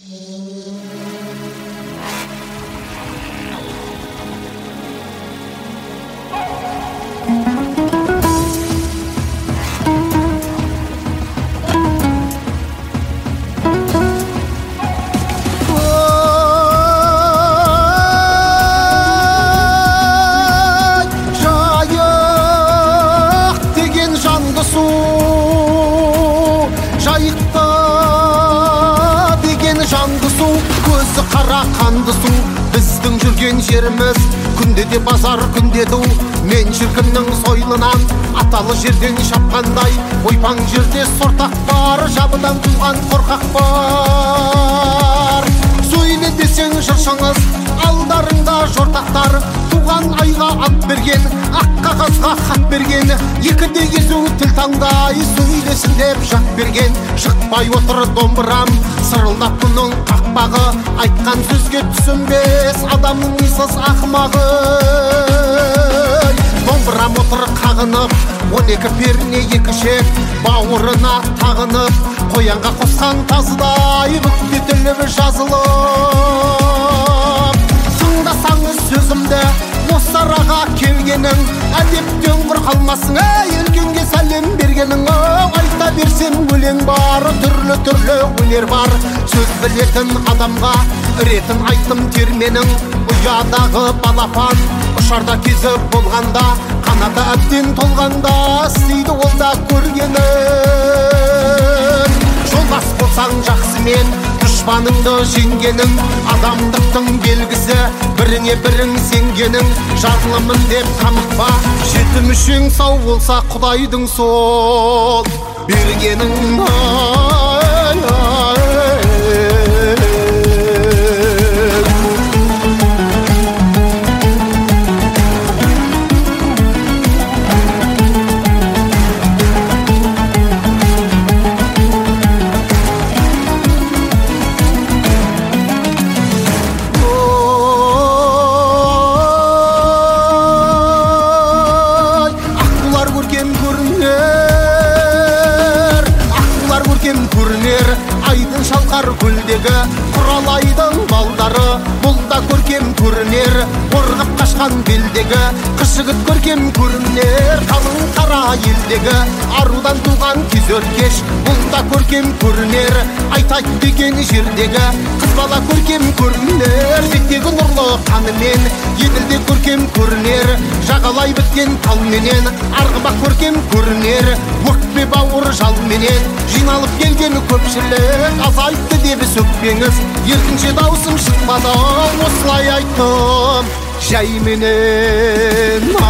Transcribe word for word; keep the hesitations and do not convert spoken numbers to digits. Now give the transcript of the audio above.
Қара қанды су біздің жүрген жеріміз, күнде де базар күнде ду. Мен шіркіннің сойлынан аталы жерден шапқандай, ойпаң жерде сортақ бар, жабыдан туған қорқақ бар. Сөйле десең жыршыңыз, алдарыңда жортақтар, туған айға ант берген, ақ қағазға хат берген, екіде езу тіл таңдай сөйлесін деп жақ берген. Шықпай отыр домбырам, сырылдап бұның қақпағы, айтқан сөзге түсінбес адамның мисыз ақымағы. Домбырам отыр қағынып, он екі перне екі шек, бауырына тағынып, қоянға қосқан тазыдай бүктетіліп жазылып. Тыңдасаңыз сөзімді, осы араға келгенің, әдептен құр қалмасын, әй үлкенге сәлем бергенің. Айта берсем өлең бар, түрлі-түрлі өнер бар. Сөз білетін адамға үретін айтым терменің. Ұядағы балапан ұшарда кезіп болғанда, қанаты әбден толғанда, істейді ол да көргенін. Жолдас болсаң жақсымен, дұшпаныңды жеңгенің, адамдықтың белгісі, біріңе бірің сенгенің. Жарлымын деп қамықпа, жеті мүшең сау болса Құдайдың сол бергенің. Айдың шалқар гүлдегі құралайдың балдары, бұл да көркем көрінер. Орғып қашқан белдегі қыз жігіт көркем көрінер. Қалың қара елдегі арудан туған кез өркеш, бұл да көркем көрінер. Айтайт деген жердегі қыз бала көркем көрінер. Беттегі нұрлы қанымен еділде көркем көрінер. Жағалай біткен талменен арғымақ көркем көрінер. Өкпе бауыр жалменен жиналып келген көпшілік, азайтты деп сөкпеңіз, еркінше даусым шықпады, осылай айттым жайменен.